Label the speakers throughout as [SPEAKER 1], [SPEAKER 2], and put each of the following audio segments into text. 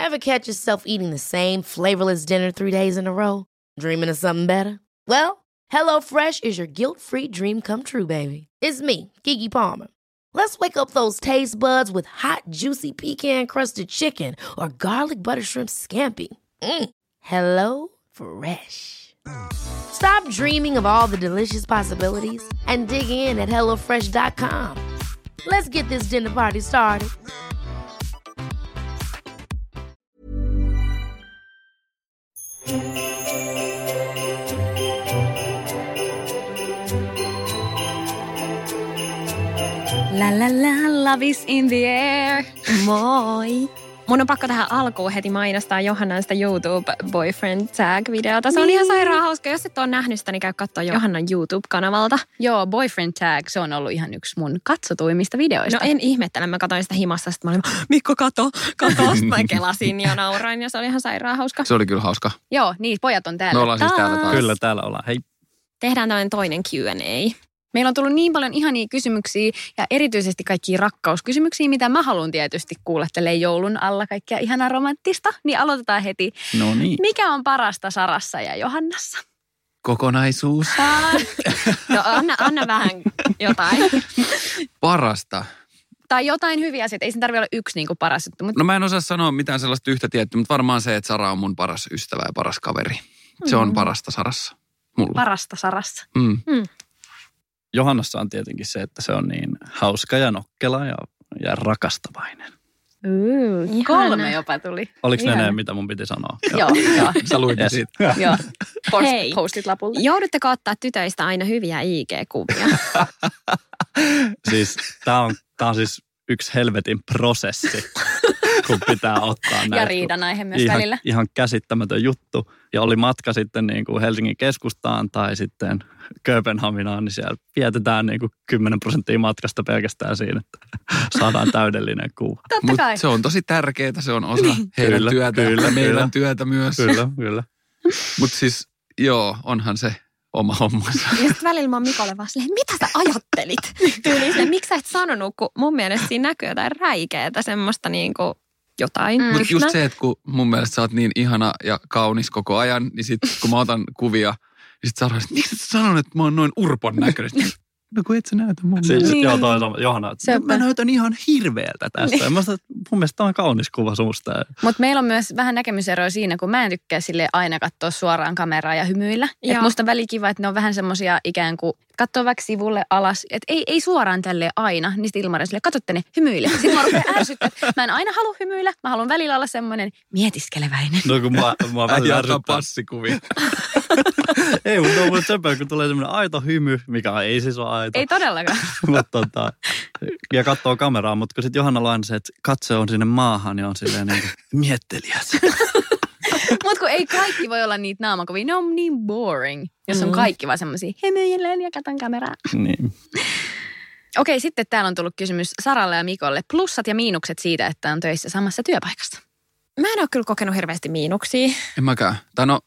[SPEAKER 1] Ever catch yourself eating the same flavorless dinner 3 days in a row? Dreaming of something better? Well, HelloFresh is your guilt-free dream come true, baby. It's me, Keke Palmer. Let's wake up those taste buds with hot, juicy pecan-crusted chicken or garlic butter shrimp scampi. Hello Fresh. Stop dreaming of all the delicious possibilities and dig in at HelloFresh.com. Let's get this dinner party started.
[SPEAKER 2] La la la, love is in the air.
[SPEAKER 3] Moi! Mun on pakko tähän alkuun heti mainostaa Johannan sitä YouTube Boyfriend Tag-videota. Se on ihan sairaan hauska. Jos et ole nähnyt sitä, niin käy katsoa Johannan YouTube-kanavalta.
[SPEAKER 2] Joo, Boyfriend Tag, se on ollut ihan yksi mun katsotuimmista videoista.
[SPEAKER 3] No en ihmettele, mä katsoin sitä himassa, sitten mä olin, Mikko kato. Sitten mä kelasin ja nauroin ja se oli ihan sairaan hauska.
[SPEAKER 4] Se oli kyllä hauska.
[SPEAKER 2] Joo, niin, pojat on täällä.
[SPEAKER 4] Me ollaan siis täällä taas.
[SPEAKER 5] Kyllä, täällä ollaan. Hei.
[SPEAKER 3] Tehdään tämmöinen toinen Q&A.
[SPEAKER 2] Meillä on tullut niin paljon ihania kysymyksiä ja erityisesti kaikkia rakkauskysymyksiä, mitä mä haluan tietysti kuulla tälleen joulun alla kaikkea ihanaa romanttista. Niin aloitetaan heti.
[SPEAKER 5] No niin.
[SPEAKER 2] Mikä on parasta Sarassa ja Johannassa?
[SPEAKER 4] Kokonaisuus.
[SPEAKER 3] No anna vähän jotain.
[SPEAKER 4] Parasta.
[SPEAKER 2] Tai jotain hyviä asioita. Ei sen tarvitse olla yksi niin kuin paras juttu. Mutta...
[SPEAKER 4] No mä en osaa sanoa mitään sellaista yhtä tiettyä, mutta varmaan se, että Sara on mun paras ystävä ja paras kaveri. Se on parasta Sarassa. Mulla.
[SPEAKER 2] Parasta Sarassa.
[SPEAKER 5] Johannassa on tietenkin se, että se on niin hauska ja nokkela ja rakastavainen.
[SPEAKER 2] 3 jopa tuli.
[SPEAKER 5] Oliko ne mitä mun piti sanoa?
[SPEAKER 2] Joo.
[SPEAKER 4] Sä luit siitä.
[SPEAKER 2] Joo.
[SPEAKER 3] Hei,
[SPEAKER 2] Postit lapulle.
[SPEAKER 3] joudutteko ottaa tytöistä aina hyviä IG-kuvia?
[SPEAKER 5] Siis tää on siis yksi helvetin prosessi, kun pitää ottaa näitä.
[SPEAKER 2] Ja riidan aihe myös välillä.
[SPEAKER 5] Ihan käsittämätön juttu. Ja oli matka sitten niin kuin Helsingin keskustaan tai sitten Kööpenhaminaan, niin siellä vietetään niin kuin 10% matkasta pelkästään siinä, että saadaan täydellinen kuva.
[SPEAKER 2] Totta kai.
[SPEAKER 4] Se on tosi tärkeää, se on osa heidän työtä ja meidän työtä myös.
[SPEAKER 5] Kyllä.
[SPEAKER 4] Mutta siis joo, onhan se oma hommansa.
[SPEAKER 3] Ja sitten välillä mä oon Mikolle vaan silleen, mitä sä ajattelit? Tyyliin silleen, miksi sä et sanonut, kun mun mielestä siinä näkyy jotain räikeätä, semmoista niinku jotain.
[SPEAKER 4] Mutta just se, että kun mun mielestä sä oot niin ihana ja kaunis koko ajan, niin sit kun mä otan kuvia, niin sit Sara, että miksi et sä sanonut, että mä oon noin urpon näköinen? No kun et sä näytä mun mielestä.
[SPEAKER 5] Joo, toi on Johanna. Mä näytän ihan hirveältä tästä. Niin. Mun mielestä tämä on kaunis kuva susta.
[SPEAKER 2] Mutta meillä on myös vähän näkemyseroja siinä, kun mä en tykkää sille aina katsoa suoraan kameraa ja hymyillä. Että musta on välikiva, että ne on vähän semmosia ikään kuin katsoo vaikka sivulle alas. Että ei suoraan tälleen aina. Niin sitten Ilmari silleen, katsotte ne, hymyille. Sitten mä rupean ärsyttää, että mä en aina halua hymyillä. Mä haluan välillä olla semmoinen mietiskeleväinen.
[SPEAKER 5] No kun mä välillä
[SPEAKER 4] ärsyttää passikuvia.
[SPEAKER 5] Ei, mutta on mulle söpöä, kun tulee semmoinen aito hymy, mikä ei siis ole aito.
[SPEAKER 2] Ei todellakaan.
[SPEAKER 5] Ja katsoo kameraa, mutta kun sitten Johannalla on se, että katse on sinne maahan, niin on silleen niin miettelijät.
[SPEAKER 2] Mutta kun ei kaikki voi olla niitä naamakuvia, ne on niin boring, jos on kaikki vaan semmoisia hemyjälleen ja katon kameraa.
[SPEAKER 5] Niin.
[SPEAKER 2] Okei, sitten täällä on tullut kysymys Saralle ja Mikolle. Plussat ja miinukset siitä, että on töissä samassa työpaikassa.
[SPEAKER 3] Mä en ole kyllä kokenut hirveästi miinuksia.
[SPEAKER 4] En mäkään. Tai no,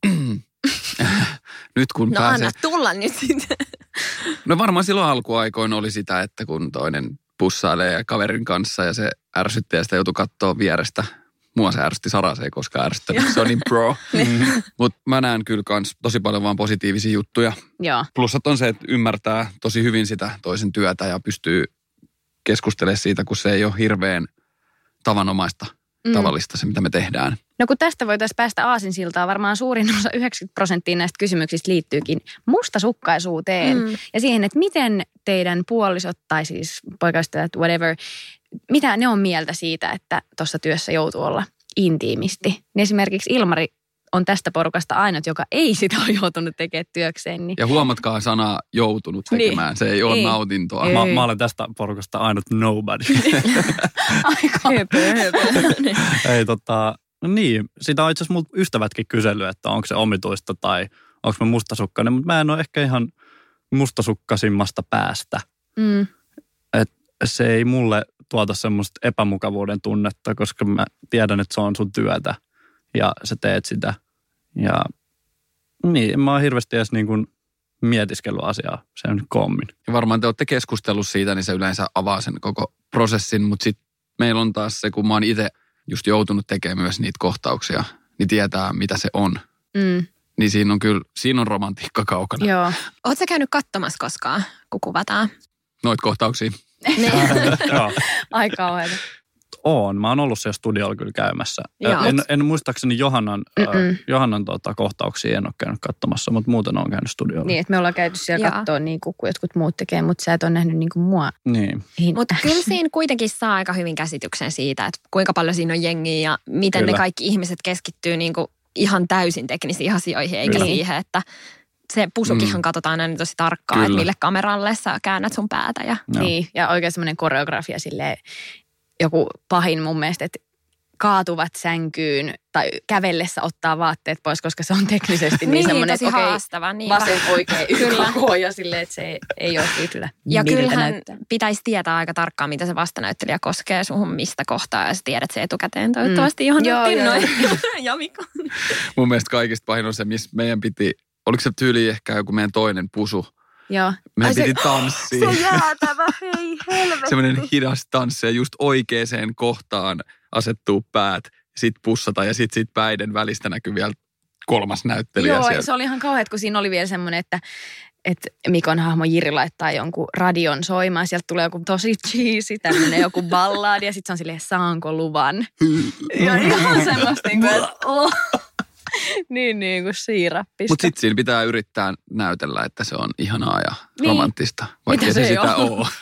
[SPEAKER 4] nyt kun pääsee.
[SPEAKER 3] Anna tulla nyt sitten.
[SPEAKER 4] No varmaan silloin alkuaikoin oli sitä, että kun toinen pussailee kaverin kanssa ja se ärsytti ja sitä joutui katsoa vierestä. Mua se ärsytti, Sara se ei koskaan ärsyttänyt, se on niin pro. Mutta mä näen kyllä kans tosi paljon vaan positiivisia juttuja.
[SPEAKER 2] Joo.
[SPEAKER 4] Plussat on se, että ymmärtää tosi hyvin sitä toisen työtä ja pystyy keskustelemaan siitä, kun se ei ole hirveän tavanomaista, tavallista se, mitä me tehdään.
[SPEAKER 2] No kun tästä voitaisiin päästä aasinsiltaan, varmaan suurin osa 90% näistä kysymyksistä liittyykin mustasukkaisuuteen. Ja siihen, että miten teidän puolisot tai siis poikaystävät, whatever, mitä ne on mieltä siitä, että tuossa työssä joutuu olla intiimisti. Niin esimerkiksi Ilmari on tästä porukasta ainut, joka ei sitä ole joutunut tekemään työkseen. Niin.
[SPEAKER 4] Ja huomatkaa sanaa joutunut tekemään, niin. Se ei ole nautintoa.
[SPEAKER 5] Mä olen tästä porukasta ainut nobody.
[SPEAKER 2] Aika höpö.
[SPEAKER 5] Ei no niin, sitä on itse asiassa multa ystävätkin kysellyt, että onko se omituista tai onko mä mustasukkainen, mutta mä en ole ehkä ihan mustasukkaisimmasta päästä. Et se ei mulle tuota semmoista epämukavuuden tunnetta, koska mä tiedän, että se on sun työtä ja sä teet sitä. Ja niin, mä oon hirveästi edes niin kuin mietiskellyt asiaa sen koommin.
[SPEAKER 4] Ja varmaan te olette keskustellut siitä, niin se yleensä avaa sen koko prosessin, mutta sitten meillä on taas se, kun mä oon itse just joutunut tekemään myös niitä kohtauksia, niin tietää, mitä se on. Niin siinä on romantiikka kaukana.
[SPEAKER 2] Joo.
[SPEAKER 3] Ootko sä käynyt katsomassa koskaan, kun kuvataan?
[SPEAKER 4] Noit kohtauksia.
[SPEAKER 5] Joo.
[SPEAKER 2] Aika kauheita.
[SPEAKER 5] Mä oon ollut siellä studiolla kyllä käymässä.
[SPEAKER 3] Joo.
[SPEAKER 5] En muistaakseni Johannan kohtauksia en ole käynyt katsomassa, mutta muuten on käynyt studiolla.
[SPEAKER 2] Niin, että me ollaan käyty siellä katsoa niin kuin jotkut muut tekee, mutta sä et ole nähnyt niin kuin mua.
[SPEAKER 5] Niin.
[SPEAKER 3] Mutta kyllä siinä kuitenkin saa aika hyvin käsityksen siitä, että kuinka paljon siinä on jengiä ja miten
[SPEAKER 5] kyllä.
[SPEAKER 3] ne kaikki ihmiset keskittyy niin kuin ihan täysin teknisiin asioihin, eikä siihen, että se pusukihan katsotaan aina tosi tarkkaan,
[SPEAKER 4] Kyllä.
[SPEAKER 3] että mille kameralle sä käännät sun päätä. Ja...
[SPEAKER 2] Niin, ja oikein semmoinen koreografia silleen, joku pahin mun mielestä, että kaatuvat sänkyyn tai kävellessä ottaa vaatteet pois, koska se on teknisesti niin semmoinen,
[SPEAKER 3] tosi
[SPEAKER 2] että
[SPEAKER 3] haastava. Niin
[SPEAKER 2] vasen oikein
[SPEAKER 3] Kyllä.
[SPEAKER 2] YKK ja silleen, että se ei ole kyllä.
[SPEAKER 3] Ja
[SPEAKER 2] miltä
[SPEAKER 3] kyllähän
[SPEAKER 2] näyttää.
[SPEAKER 3] pitäisi tietää aika tarkkaan, mitä se vastanäyttelijä koskee suhun mistä kohtaa, ja sä tiedät se etukäteen toivottavasti Johanna
[SPEAKER 2] Joo.
[SPEAKER 3] ja Mikko.
[SPEAKER 4] Mun mielestä kaikista pahin on se, missä meidän piti, oliko se tyyli ehkä joku meidän toinen pusu?
[SPEAKER 2] Joo.
[SPEAKER 4] Meidän piti tanssia.
[SPEAKER 3] Se jäätävä, hei helvetti.
[SPEAKER 4] Semmoinen hidas tanssi ja just oikeaan kohtaan asettuu päät, sit pussata ja sit päiden välistä näkyy vielä kolmas näyttelijä
[SPEAKER 2] Joo,
[SPEAKER 4] siellä.
[SPEAKER 2] se oli ihan kauheat, kun siinä oli vielä semmoinen, että Mikon hahmo Jiri laittaa jonkun radion soimaan. Sieltä tulee joku tosi cheesy, tämmöinen joku balladi ja sitten se on silleen, saanko luvan? Ja ihan semmoista niin kuin, niin kuin siirappista.
[SPEAKER 4] Mutta sitten siinä pitää yrittää näytellä, että se on ihanaa ja
[SPEAKER 2] Niin.
[SPEAKER 4] romanttista, vaikka
[SPEAKER 2] Mitä
[SPEAKER 4] se
[SPEAKER 2] se
[SPEAKER 4] sitä
[SPEAKER 2] on?
[SPEAKER 4] ole.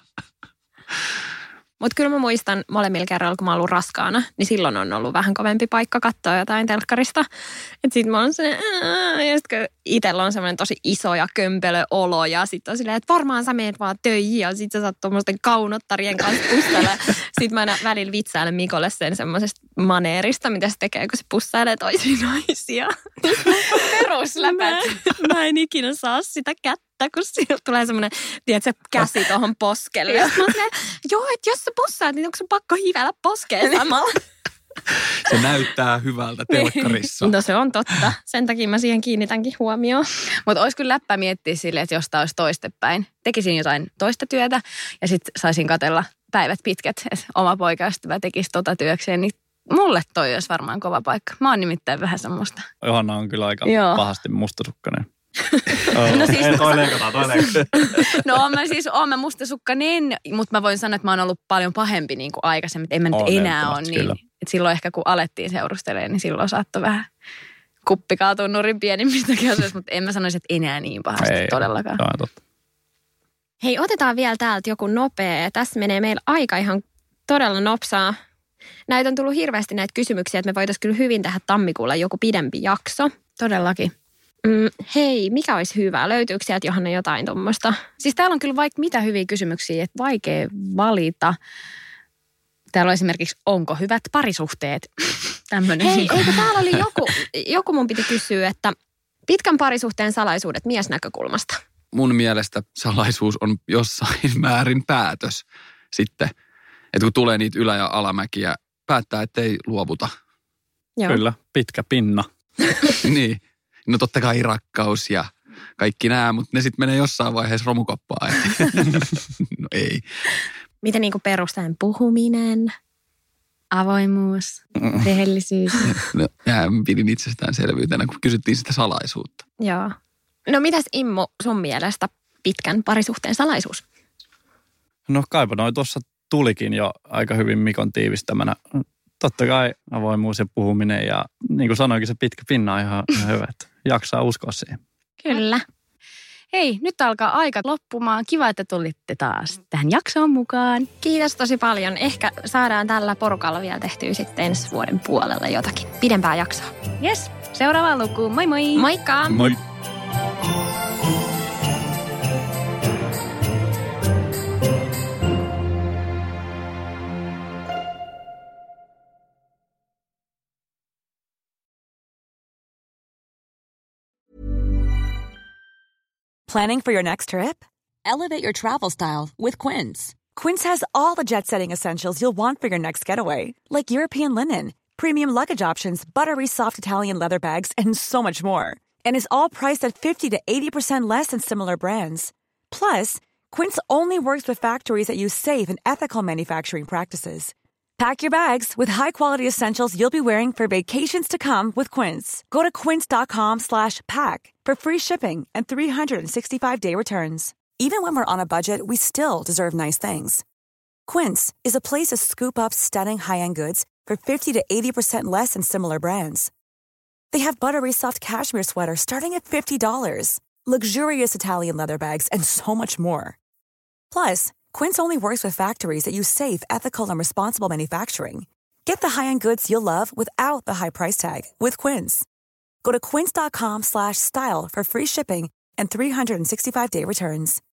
[SPEAKER 3] Mutta kyllä mä muistan molemmilla kerralla, kun mä oon ollut raskaana, niin silloin on ollut vähän kovempi paikka katsoa jotain telkkarista. Että sit mä oon sellainen, ja sit kun itsellä on semmoinen tosi iso ja kömpelö olo, ja sit on silleen, että varmaan sä meet vaan töihin, ja sit sä saat tuommoisten kaunottarien kanssa pussella. Sit mä aina välillä vitsailen Mikolle sen semmoisesta maneerista, mitä se tekee, kun se pussailee toisiin naisia.
[SPEAKER 2] Perusläpät.
[SPEAKER 3] Mä en ikinä saa sitä kättä, kun sieltä tulee semmoinen, tiedätkö, käsi tuohon poskelle. Ja mä oon silleen, joo, että jos sä pussaat, niin onko sun pakko hivellä poskeen samalla?
[SPEAKER 4] Se näyttää hyvältä telkkarissa.
[SPEAKER 3] No se on totta. Sen takia mä siihen kiinnitänkin huomioon.
[SPEAKER 2] Mutta olisi kyllä läppä miettiä silleen, että jos tämä olisi toistepäin. Tekisin jotain toista työtä ja sitten saisin katsella päivät pitkät, että oma poikaystävä tekisi työkseen, niin mulle toi olisi varmaan kova paikka. Mä oon nimittäin vähän semmoista.
[SPEAKER 5] Johanna on kyllä aika
[SPEAKER 2] Joo.
[SPEAKER 5] pahasti mustasukkainen.
[SPEAKER 2] No siis-
[SPEAKER 5] Ei, toi leikataan.
[SPEAKER 2] No oon mä mustasukkainen, mutta mä voin sanoa, että mä oon ollut paljon pahempi niin kuin aikaisemmin. En mä nyt
[SPEAKER 5] On,
[SPEAKER 2] enää ole
[SPEAKER 5] ehdottomasti,
[SPEAKER 2] niin.
[SPEAKER 5] kyllä.
[SPEAKER 2] Et silloin ehkä kun alettiin seurustelemaan, niin silloin saattoi vähän kuppi kaatua nurin pienimmistäkin asioista, mutta en mä sanoisi, että enää niin pahasti
[SPEAKER 5] Ei,
[SPEAKER 2] todellakaan.
[SPEAKER 5] Se on totta.
[SPEAKER 3] Hei, otetaan vielä täältä joku nopea. Tässä menee meillä aika ihan todella nopsaa. Näitä on tullut hirveästi näitä kysymyksiä, että me voitaisiin kyllä hyvin tehdä tammikuulla joku pidempi jakso.
[SPEAKER 2] Todellakin.
[SPEAKER 3] Hei, mikä olisi hyvä? Löytyykö sieltä Johanna jotain tuommoista?
[SPEAKER 2] Siis täällä on kyllä vaikka mitä hyviä kysymyksiä, että vaikea valita. Täällä on esimerkiksi, onko hyvät parisuhteet? Tämmöinen.
[SPEAKER 3] Hei, eikö täällä oli joku mun piti kysyä, että pitkän parisuhteen salaisuudet miesnäkökulmasta.
[SPEAKER 4] Mun mielestä salaisuus on jossain määrin päätös sitten. Että kun tulee niitä ylä- ja alamäkiä, päättää, ettei luovuta.
[SPEAKER 3] Joo.
[SPEAKER 5] Kyllä, pitkä pinna.
[SPEAKER 4] Niin. No totta kai rakkaus ja kaikki nämä, mutta ne sitten menee jossain vaiheessa romukoppaan. No ei.
[SPEAKER 3] Miten niin kuin perustaen puhuminen?
[SPEAKER 2] Avoimuus, rehellisyys.
[SPEAKER 4] No, pidin itsestäänselvyytenä, kun kysyttiin sitä salaisuutta.
[SPEAKER 3] Joo. No mitäs Immo sun mielestä pitkän parisuhteen salaisuus?
[SPEAKER 5] No kaipa noi tuossa tulikin jo aika hyvin Mikon tiivistämänä. Totta kai avoimuus ja puhuminen ja niin kuin sanoinkin, se pitkä pinna on ihan hyvä, että jaksaa uskoa siihen.
[SPEAKER 3] Kyllä.
[SPEAKER 2] Hei, nyt alkaa aika loppumaan. Kiva, että tulitte taas tähän jaksoon mukaan.
[SPEAKER 3] Kiitos tosi paljon. Ehkä saadaan tällä porukalla vielä tehtyä sitten ensi vuoden puolella jotakin pidempää jaksoa.
[SPEAKER 2] Yes, seuraavaan lukuun. Moi moi!
[SPEAKER 3] Moikka!
[SPEAKER 5] Moi!
[SPEAKER 6] Planning for your next trip? Elevate your travel style with Quince. Quince has all the jet-setting essentials you'll want for your next getaway, like European linen, premium luggage options, buttery soft Italian leather bags, and so much more. And is all priced at 50 to 80% less than similar brands. Plus, Quince only works with factories that use safe and ethical manufacturing practices. Pack your bags with high-quality essentials you'll be wearing for vacations to come with Quince. Go to quince.com/pack for free shipping and 365-day returns. Even when we're on a budget, we still deserve nice things. Quince is a place to scoop up stunning high-end goods for 50 to 80% less than similar brands. They have buttery soft cashmere sweaters starting at $50, luxurious Italian leather bags, and so much more. Plus, Quince only works with factories that use safe, ethical, and responsible manufacturing. Get the high-end goods you'll love without the high price tag with Quince. Go to quince.com/style for free shipping and 365-day returns.